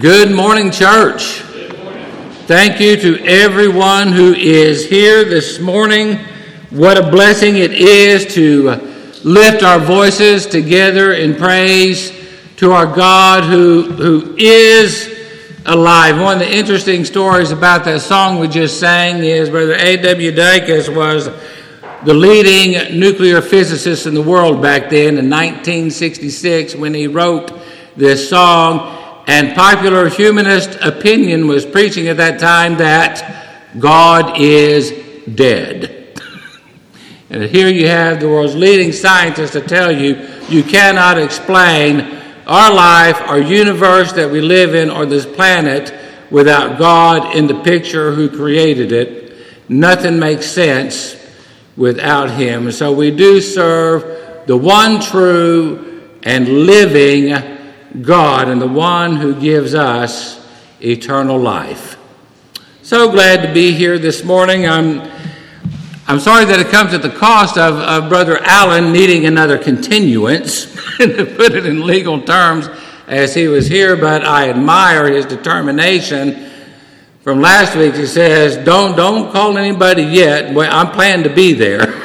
Good morning, church. Good morning. Thank you to everyone who is here this morning. What a blessing it is to lift our voices together in praise to our God who is alive. One of the interesting stories about that song we just sang is Brother A.W. Dacus was the leading nuclear physicist in the world back then in 1966 when he wrote this song. And popular humanist opinion was preaching at that time that God is dead. And here you have the world's leading scientists to tell you, you cannot explain our life, our universe that we live in, or this planet without God in the picture who created it. Nothing makes sense without Him. So we do serve the one true and living God and the one who gives us eternal life. So glad to be here this morning. I'm sorry that it comes at the cost of Brother Allen needing another continuance, to put it in legal terms, as he was here, but I admire his determination. From last week, he says, don't call anybody yet. Well, I'm planning to be there.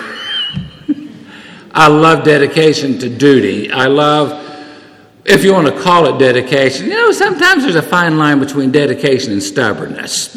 I love dedication to duty. I love, if you want to call it dedication, you know, sometimes there's a fine line between dedication and stubbornness.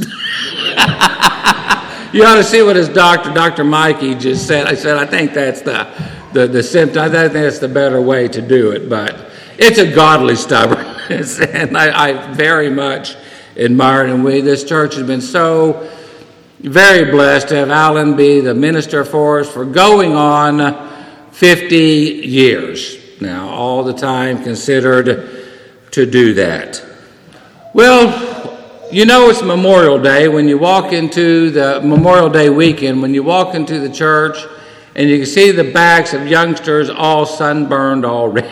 You ought to see what his doctor, Dr. Mikey, just said. I said, I think that's the symptom. I think that's the better way to do it. But it's a godly stubbornness, and I very much admire it. And this church has been so very blessed to have Alan be the minister for us for going on 50 years. Now, all the time considered to do that. Well, you know it's Memorial Day when you walk into the Memorial Day weekend, when you walk into the church and you can see the backs of youngsters all sunburned already.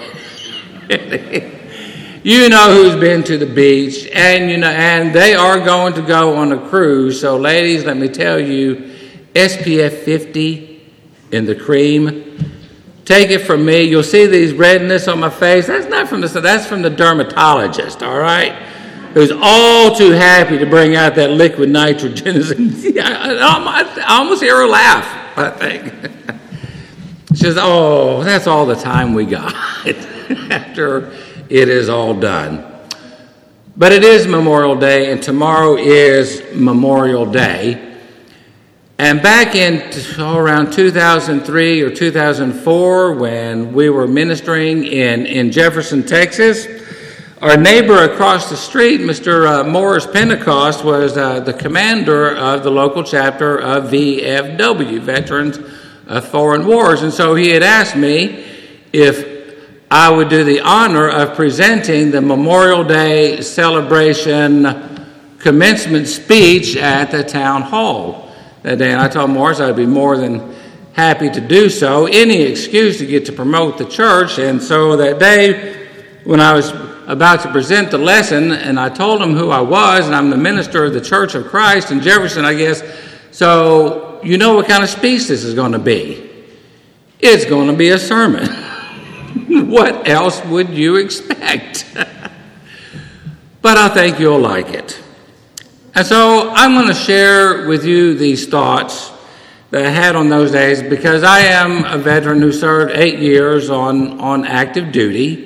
You know who's been to the beach, and they are going to go on a cruise. So, ladies, let me tell you, SPF 50 in the cream. Take it from me. You'll see these redness on my face. That's not from that's from the dermatologist, all right? Who's all too happy to bring out that liquid nitrogen. I almost hear her laugh, I think. She says, oh, that's all the time we got after it is all done. But it is Memorial Day, and tomorrow is Memorial Day. And back in around 2003 or 2004, when we were ministering in Jefferson, Texas, our neighbor across the street, Mr. Morris Pentecost, was the commander of the local chapter of VFW, Veterans of Foreign Wars. And so he had asked me if I would do the honor of presenting the Memorial Day celebration commencement speech at the town hall that day. And I told Morris I'd be more than happy to do so, any excuse to get to promote the church. And so that day, when I was about to present the lesson, and I told him who I was, and I'm the minister of the Church of Christ in Jefferson, I guess. So you know what kind of speech this is going to be. It's going to be a sermon. What else would you expect? But I think you'll like it. And so I'm going to share with you these thoughts that I had on those days, because I am a veteran who served 8 years on active duty.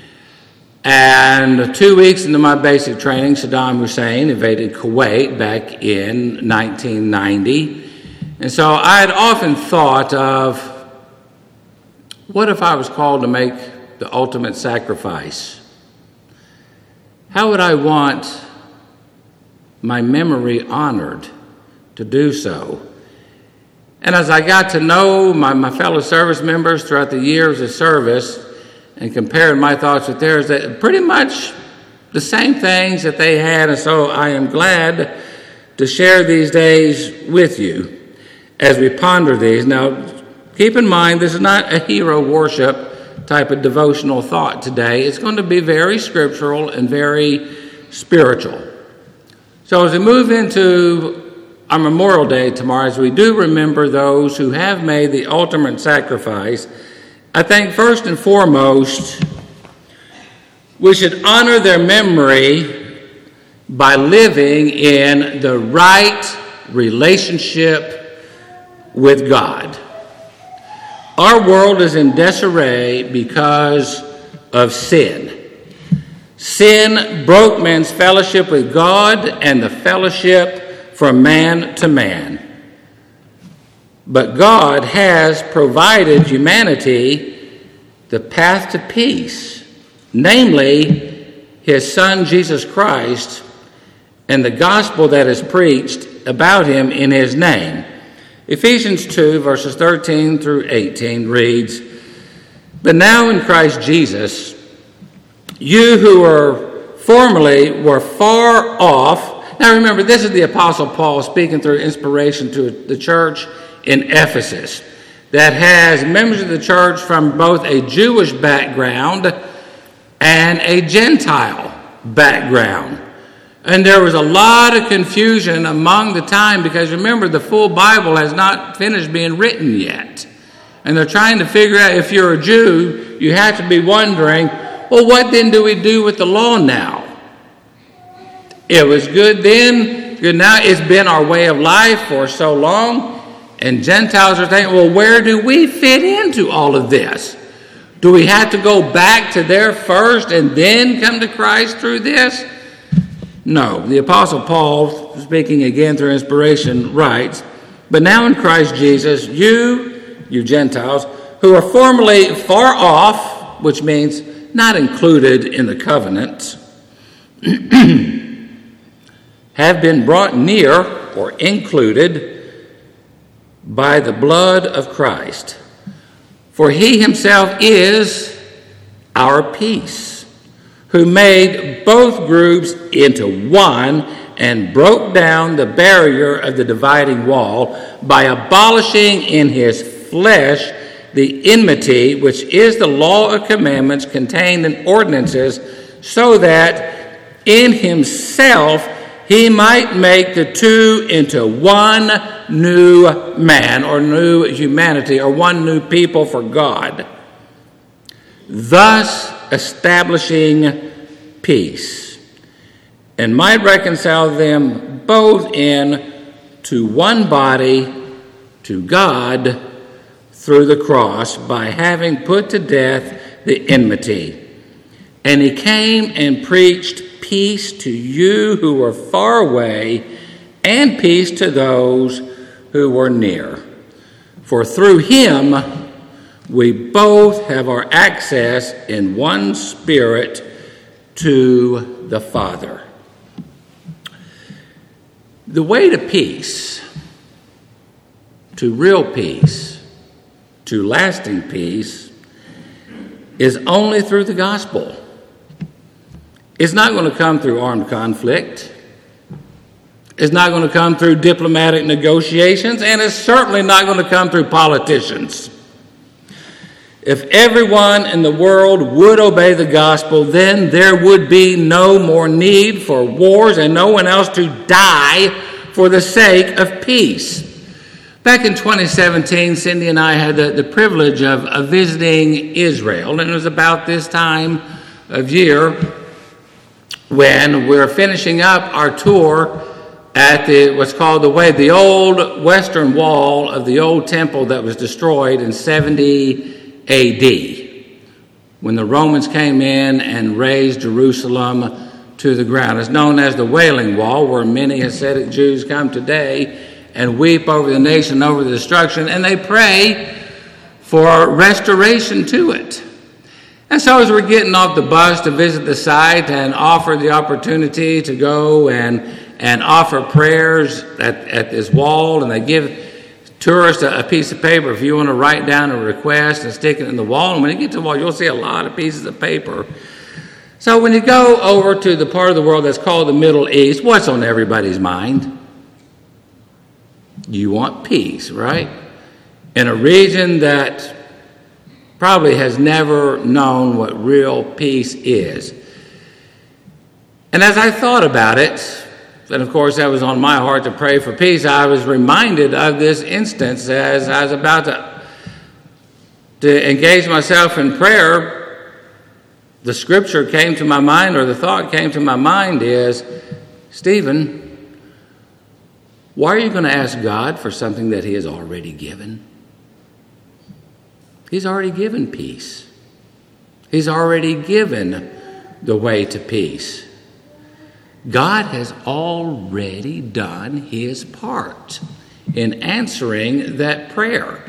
And 2 weeks into my basic training, Saddam Hussein invaded Kuwait back in 1990. And so I had often thought of, what if I was called to make the ultimate sacrifice? How would I want my memory honored to do so? And as I got to know my fellow service members throughout the years of service and compared my thoughts with theirs, that pretty much the same things that they had. And so I am glad to share these days with you as we ponder these. Now, keep in mind, this is not a hero worship type of devotional thought today. It's going to be very scriptural and very spiritual. So as we move into our Memorial Day tomorrow, as we do remember those who have made the ultimate sacrifice, I think first and foremost, we should honor their memory by living in the right relationship with God. Our world is in disarray because of sin. Sin broke man's fellowship with God and the fellowship from man to man. But God has provided humanity the path to peace, namely his Son Jesus Christ and the gospel that is preached about him in his name. Ephesians 2, verses 13 through 18 reads, "But now in Christ Jesus, you who were far off." Now remember, this is the Apostle Paul speaking through inspiration to the church in Ephesus that has members of the church from both a Jewish background and a Gentile background. And there was a lot of confusion among the time because remember, the full Bible has not finished being written yet. And they're trying to figure out, if you're a Jew, you have to be wondering, well, what then do we do with the law now? It was good then, good now. It's been our way of life for so long. And Gentiles are thinking, well, where do we fit into all of this? Do we have to go back to there first and then come to Christ through this? No. The Apostle Paul, speaking again through inspiration, writes, "But now in Christ Jesus, you Gentiles, who are formerly far off," which means not included in the covenant, "have been brought near," or included, "by the blood of Christ. For he himself is our peace, who made both groups into one and broke down the barrier of the dividing wall by abolishing in his flesh the enmity, which is the law of commandments contained in ordinances, so that in himself he might make the two into one new man," or new humanity, or one new people for God, "thus establishing peace, and might reconcile them both into one body to God through the cross, by having put to death the enmity. And he came and preached peace to you who were far away, and peace to those who were near. For through him we both have our access in one Spirit to the Father." The way to peace, to real peace, to lasting peace, is only through the gospel. It's not going to come through armed conflict. It's not going to come through diplomatic negotiations, and it's certainly not going to come through politicians. If everyone in the world would obey the gospel, then there would be no more need for wars and no one else to die for the sake of peace. Back in 2017, Cindy and I had the privilege of visiting Israel, and it was about this time of year when we're finishing up our tour at what's called the old western wall of the old temple that was destroyed in 70 A.D., when the Romans came in and razed Jerusalem to the ground. It's known as the Wailing Wall, where many Hasidic Jews come today and weep over the nation, over the destruction, and they pray for restoration to it. And so as we're getting off the bus to visit the site and offer the opportunity to go and offer prayers at this wall, and they give tourists a piece of paper if you want to write down a request and stick it in the wall. And when you get to the wall, you'll see a lot of pieces of paper. So when you go over to the part of the world that's called the Middle East, what's on everybody's mind? You want peace, right? In a region that probably has never known what real peace is. And as I thought about it, and of course that was on my heart to pray for peace, I was reminded of this instance as I was about to engage myself in prayer. The scripture came to my mind, or the thought came to my mind, is Stephen, why are you going to ask God for something that he has already given? He's already given peace. He's already given the way to peace. God has already done his part in answering that prayer.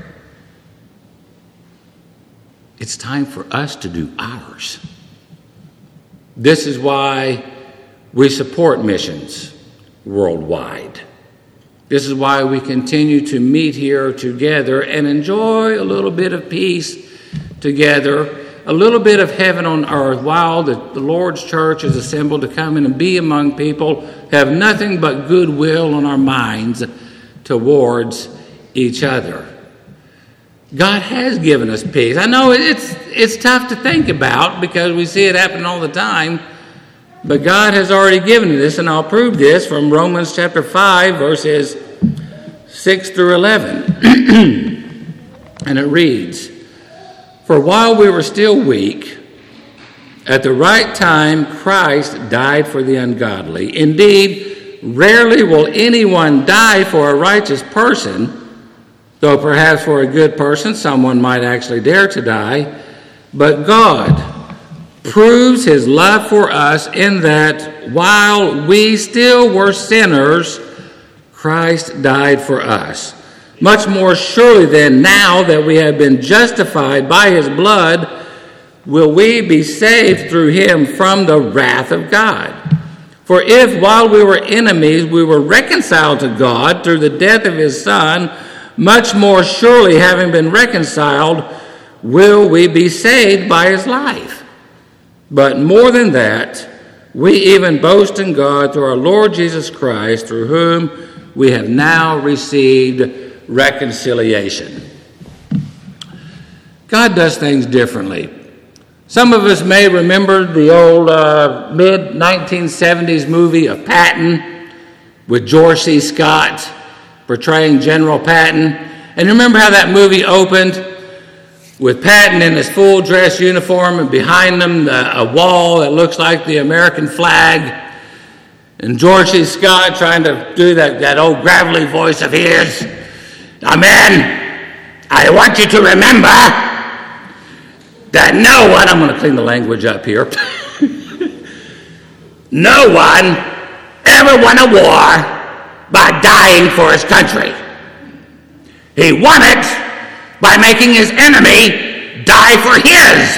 It's time for us to do ours. This is why we support missions worldwide. This is why we continue to meet here together and enjoy a little bit of peace together, a little bit of heaven on earth while the Lord's church is assembled to come in and be among people, have nothing but goodwill on our minds towards each other. God has given us peace. I know it's tough to think about because we see it happen all the time, but God has already given this, and I'll prove this from Romans chapter 5, verses 6 through 11. And it reads, "For while we were still weak, at the right time Christ died for the ungodly. Indeed, rarely will anyone die for a righteous person, though perhaps for a good person someone might actually dare to die. But God proves his love for us in that while we still were sinners, Christ died for us. Much more surely then, now that we have been justified by his blood, will we be saved through him from the wrath of God. For if while we were enemies we were reconciled to God through the death of his Son, much more surely, having been reconciled, will we be saved by his life. But more than that, we even boast in God through our Lord Jesus Christ, through whom we have now received reconciliation." God does things differently. Some of us may remember the old mid-1970s movie of Patton with George C. Scott portraying General Patton. And you remember how that movie opened with Patton in his full dress uniform and behind him a wall that looks like the American flag, and George C. Scott trying to do that old gravelly voice of his. "Amen. I want you to remember that no one," I'm going to clean the language up here, "no one ever won a war by dying for his country. He won it by making his enemy die for his."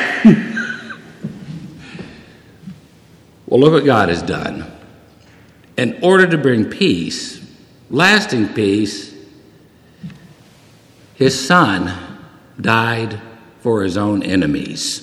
Well, look what God has done. In order to bring peace, lasting peace, his Son died for his own enemies.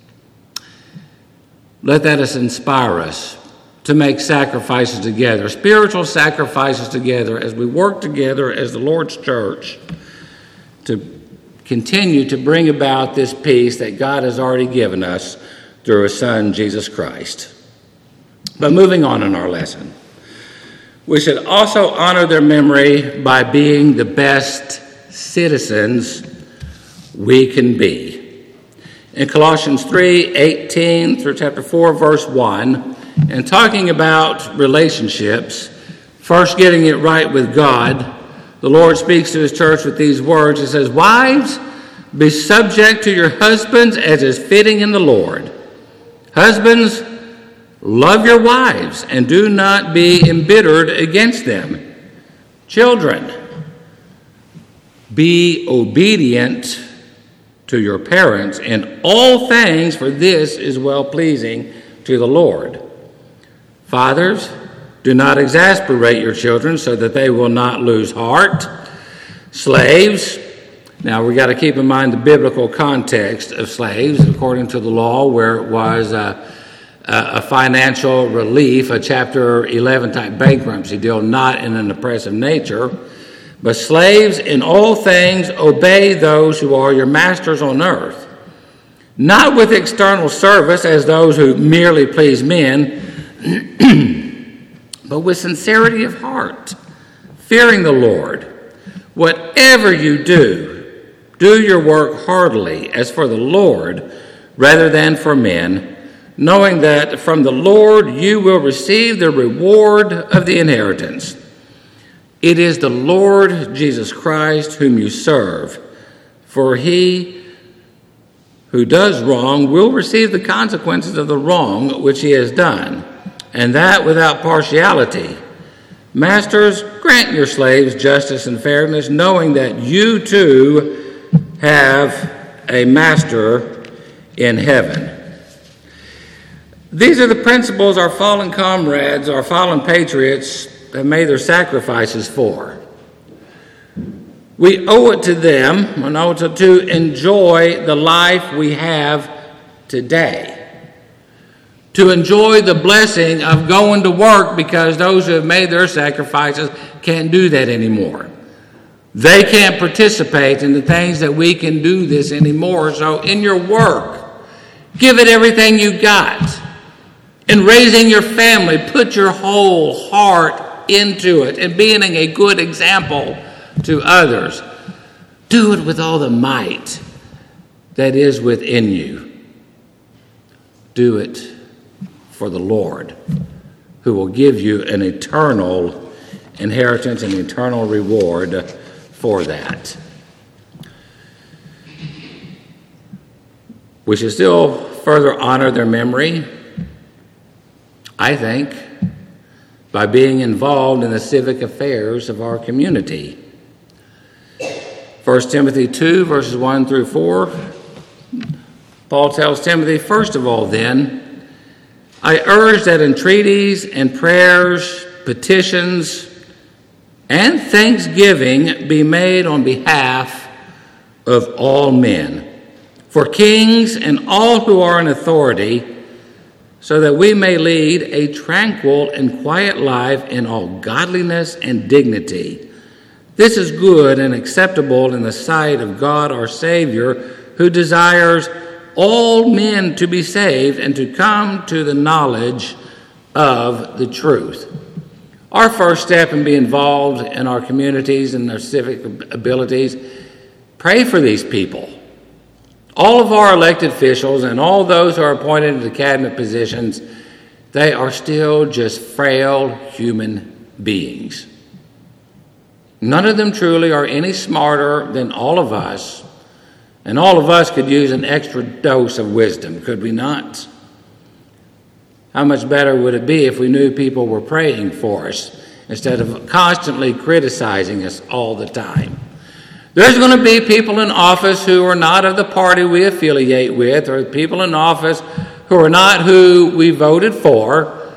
Let that inspire us to make sacrifices together, spiritual sacrifices together, as we work together as the Lord's church to continue to bring about this peace that God has already given us through his Son, Jesus Christ. But moving on in our lesson, we should also honor their memory by being the best citizens we can be. In Colossians 3:18 through chapter 4, verse 1, and talking about relationships, first getting it right with God, the Lord speaks to his church with these words. He says, "Wives, be subject to your husbands as is fitting in the Lord. Husbands, love your wives and do not be embittered against them. Children, be obedient to your parents in all things, for this is well-pleasing to the Lord. Fathers, do not exasperate your children so that they will not lose heart. Slaves," now we got to keep in mind the biblical context of slaves, according to the law, where it was a financial relief, a Chapter 11 type bankruptcy deal, not in an oppressive nature. "But slaves, in all things obey those who are your masters on earth, not with external service as those who merely please men, but with sincerity of heart, fearing the Lord. Whatever you do, do your work heartily as for the Lord rather than for men, knowing that from the Lord you will receive the reward of the inheritance. It is the Lord Jesus Christ whom you serve, for he who does wrong will receive the consequences of the wrong which he has done, and that without partiality. Masters, grant your slaves justice and fairness, knowing that you too have a master in heaven. These are the principles our fallen comrades, our fallen patriots, have made their sacrifices for. We owe it to them, and owe it to enjoy the life we have today. To enjoy the blessing of going to work, because those who have made their sacrifices can't do that anymore. They can't participate in the things that we can do this anymore. So in your work, give it everything you got. In raising your family, put your whole heart into it and being a good example to others. Do it with all the might that is within you. Do it for the Lord, who will give you an eternal inheritance, an eternal reward for that. We should still further honor their memory, I think, by being involved in the civic affairs of our community. 1 Timothy 2, verses 1 through 4, Paul tells Timothy, first of all, then, I urge that entreaties and prayers, petitions, and thanksgiving be made on behalf of all men, for kings and all who are in authority, so that we may lead a tranquil and quiet life in all godliness and dignity. This is good and acceptable in the sight of God our Savior, who desires all men to be saved and to come to the knowledge of the truth. Our first step in being involved in our communities and their civic abilities, pray for these people. All of our elected officials and all those who are appointed to cabinet positions, they are still just frail human beings. None of them truly are any smarter than all of us, and all of us could use an extra dose of wisdom, could we not? How much better would it be if we knew people were praying for us instead of constantly criticizing us all the time? There's going to be people in office who are not of the party we affiliate with, or people in office who are not who we voted for,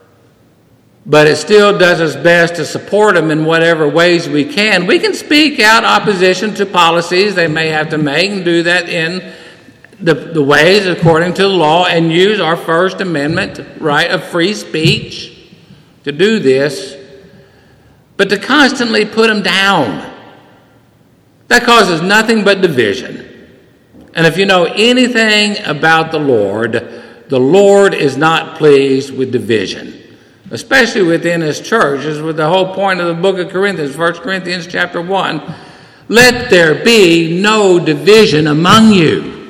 but it still does its best to support them in whatever ways we can. We can speak out opposition to policies they may have to make and do that in the ways according to the law and use our First Amendment right of free speech to do this, but to constantly put them down, that causes nothing but division. And if you know anything about the Lord is not pleased with division, especially within his church. As with the whole point of the book of Corinthians, 1 Corinthians chapter 1, let there be no division among you.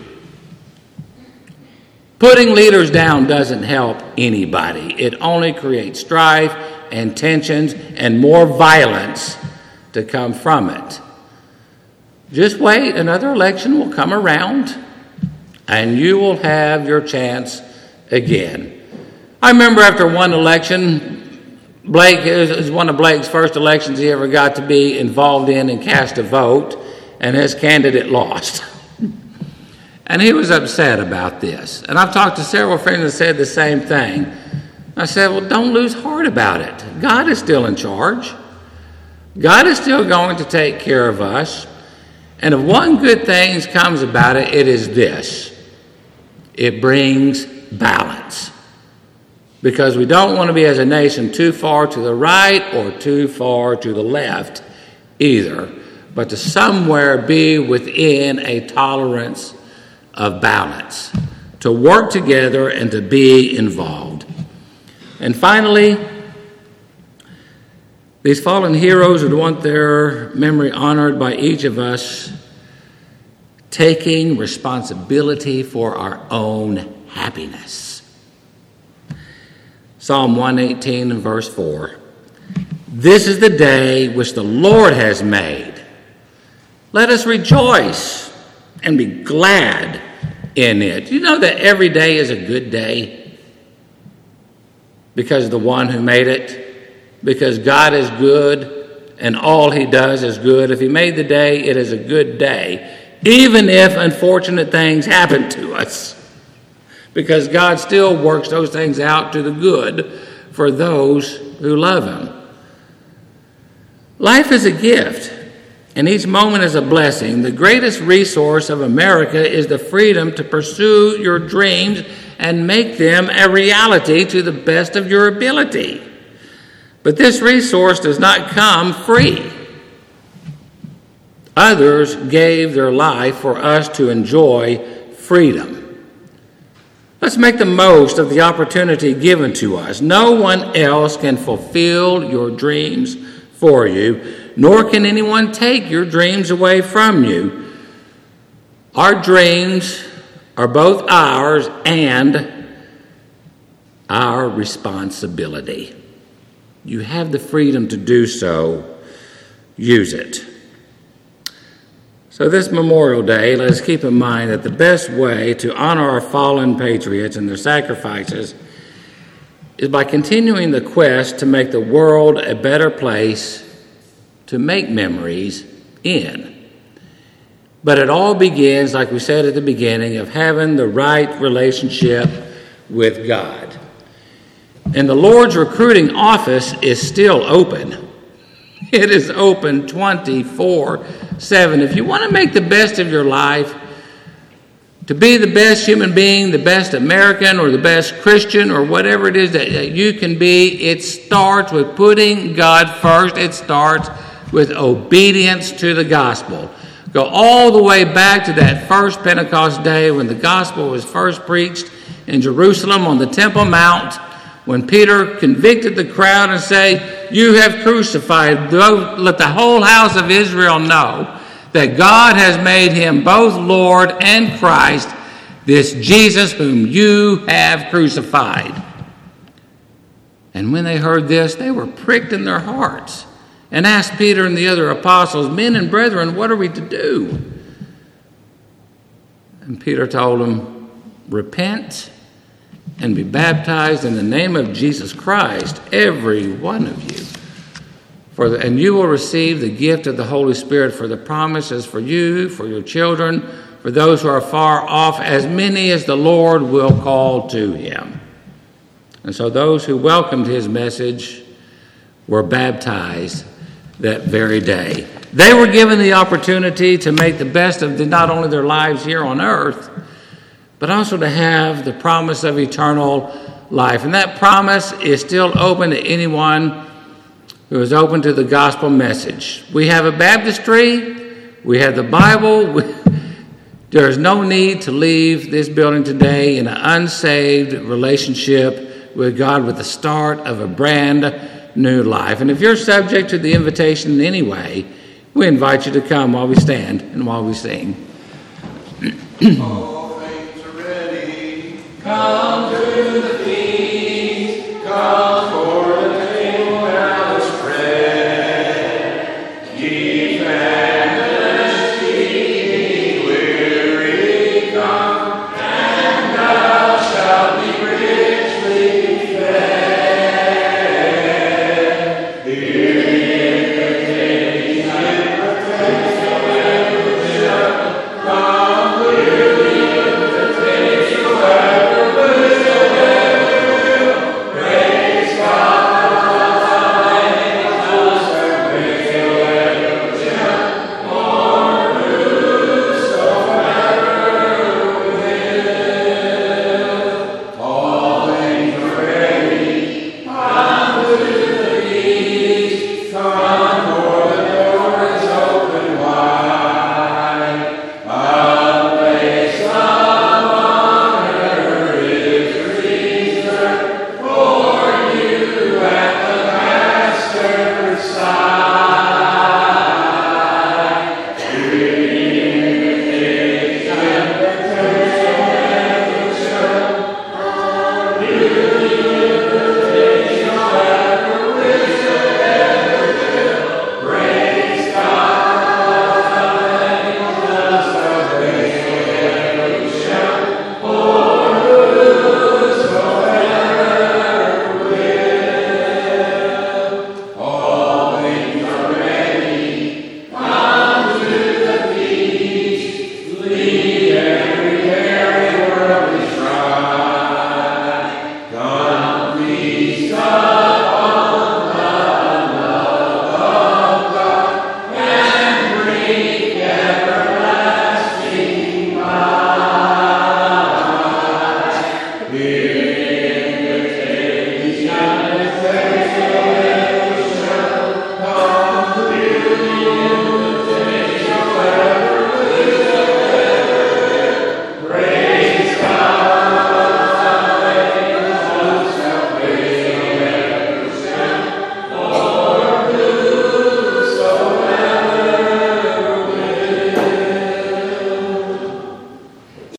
Putting leaders down doesn't help anybody. It only creates strife and tensions and more violence to come from it. Just wait, another election will come around, and you will have your chance again. I remember after one election, Blake, it was one of Blake's first elections he ever got to be involved in and cast a vote, and his candidate lost. And he was upset about this. And I've talked to several friends that said the same thing. I said, well, don't lose heart about it. God is still in charge. God is still going to take care of us. And if one good thing comes about it, it is this. It brings balance. Because we don't want to be as a nation too far to the right or too far to the left either, but to somewhere be within a tolerance of balance, to work together and to be involved. And finally, these fallen heroes would want their memory honored by each of us taking responsibility for our own happiness. Psalm 118 and verse 4. This is the day which the Lord has made. Let us rejoice and be glad in it. You know that every day is a good day because of the one who made it, because God is good and all he does is good. If he made the day, it is a good day, even if unfortunate things happen to us, because God still works those things out to the good for those who love him. Life is a gift, and each moment is a blessing. The greatest resource of America is the freedom to pursue your dreams and make them a reality to the best of your ability. But this resource does not come free. Others gave their life for us to enjoy freedom. Let's make the most of the opportunity given to us. No one else can fulfill your dreams for you, nor can anyone take your dreams away from you. Our dreams are both ours and our responsibility. You have the freedom to do so. Use it. So this Memorial Day, let us keep in mind that the best way to honor our fallen patriots and their sacrifices is by continuing the quest to make the world a better place to make memories in. But it all begins, like we said at the beginning, of having the right relationship with God. And the Lord's recruiting office is still open. It is open 24/7. If you want to make the best of your life, to be the best human being, the best American, or the best Christian, or whatever it is that you can be, it starts with putting God first. It starts with obedience to the gospel. Go all the way back to that first Pentecost day when the gospel was first preached in Jerusalem on the Temple Mount, when Peter convicted the crowd and said, "You have crucified, let the whole house of Israel know that God has made him both Lord and Christ, this Jesus whom you have crucified." And when they heard this, they were pricked in their hearts and asked Peter and the other apostles, "Men and brethren, what are we to do?" And Peter told them, "Repent and be baptized in the name of Jesus Christ, every one of you. And you will receive the gift of the Holy Spirit, for the promises for you, for your children, for those who are far off, as many as the Lord will call to him." And so those who welcomed his message were baptized that very day. They were given the opportunity to make the best of not only their lives here on earth, but also to have the promise of eternal life. And that promise is still open to anyone who is open to the gospel message. We have a baptistry. We have the Bible. There is no need to leave this building today in an unsaved relationship with God, with the start of a brand new life. And if you're subject to the invitation in any way, we invite you to come while we stand and while we sing. All things are ready. Come.